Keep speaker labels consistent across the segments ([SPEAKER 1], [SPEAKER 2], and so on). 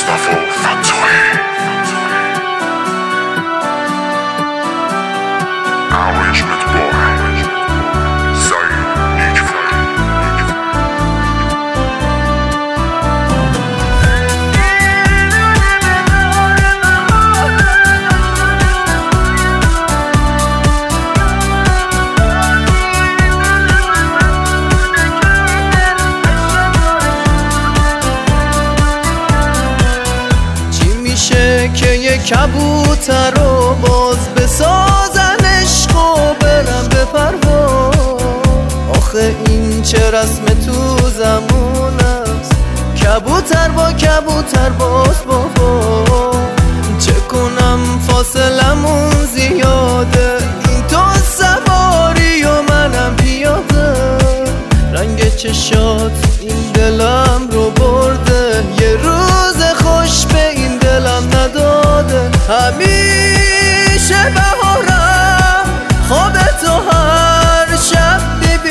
[SPEAKER 1] که یه کبوتر رو باز بسازن عشق و برم به پرواز. آخه این چه رسم تو زمون است، کبوتر با کبوتر باز بابا. چه کنم فاصلمون زیاده، این تو سواری و منم پیاده. رنگ چشات این دلم رو برده، یه روز خوش به این دلم نداده. همیشه بهارم خواب تو هر شب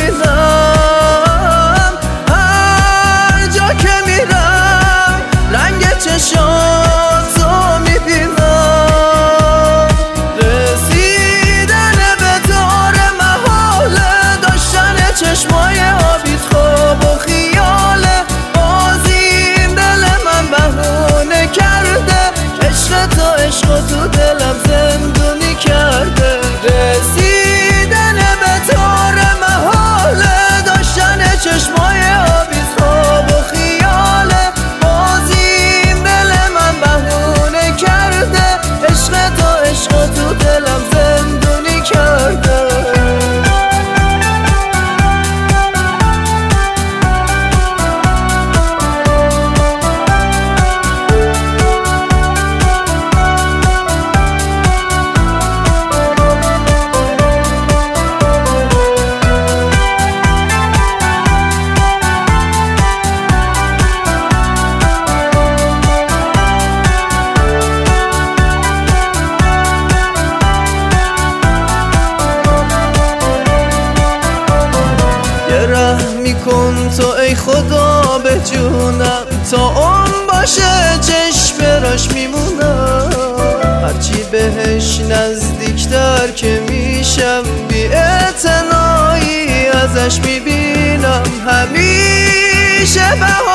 [SPEAKER 1] میبینم، هر جا که میرم رنگ چشاتو میبینم. رسیدن به دار محاله، داشتن چشمای آبیت خواب و خیاله. بازیم دل من بهونه کرده، عشق تو دلم زندونی کرده. رسیدن به دار محاله، داشتن چشمای آبیت خواب و خیاله. بازیم دل من بهونه کرده، عشق تو دلم زندونی کرده. کن تو ای خدا به جونم، تا اون باشه چشم راش میمونم. هرچی بهش نزدیکتر که میشم، بی اعتنایی ازش میبینم. همیشه